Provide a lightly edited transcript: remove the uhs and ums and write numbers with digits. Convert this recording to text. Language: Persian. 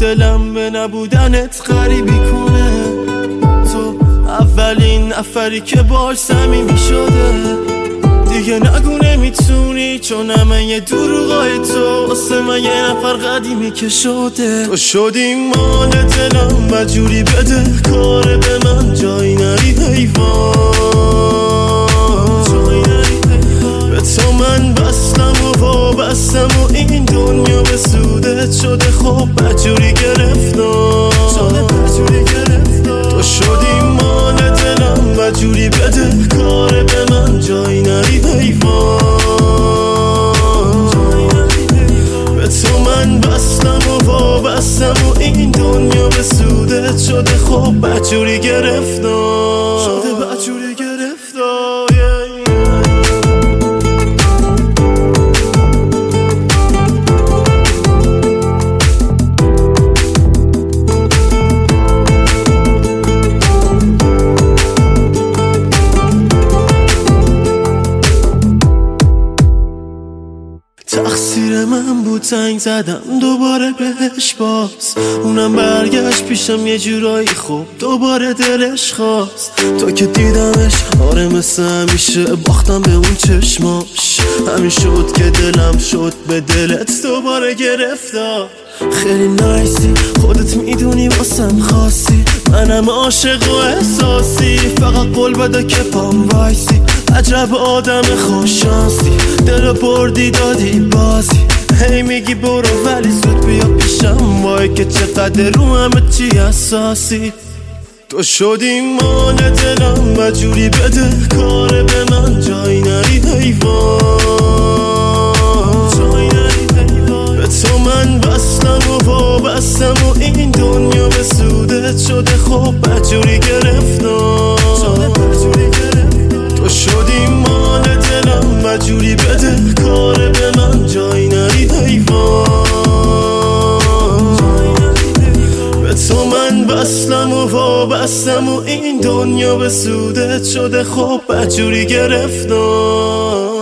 دلم به نبودنت غریبی کنه. تو اولین نفری که باش صمیمی شده. دیگه نگو نمیتونی چون همه یه دروغای تو واسه من یه نفر قدیمی که شده. تو شدی مال دلم و جوری بده کاره به من جایی نری حیوان. به تو من بستم و وابستم و این دنیا به سودت شده. خب بجوری گرفتم تو شدی مال دلم و جوری بده کاره به من جایی نری حیوان. به تو من بستم و وابستم و این دنیا به سودت شده. خب بجوری گرفتم بجوری گرفتم. تقصیر من بود زنگ زدم دوباره بهش باز. اونم برگشت پیشم یه جورایی خوب دوباره دلش خواست. تا که دیدمش آره مثل همیشه باختم به اون چشماش. همین شد که دلم شد به دلت دوباره گرفتار. خیلی نایسی خودت میدونی واسم خاصی. منم عاشق و احساسی فقط قول بده که پام وایسی. عجب آدم خوششانسی دلو بردی دادی بازی. هی میگی برو ولی زود بیا پیشم وای که چقدر رو همه چی اساسی. تو شدی مال دلم و جوری بده کاره به من جایی نری حیوان. به تو من بستم و وابستم و این دنیا به سودت شده. خب بجوری گرفتم تو شدی مال دلم و جوری بده کاره به من جایی نری حیوان. به تو من بستم و وابستم و این دنیا به سودت شده. خب بجوری گرفتم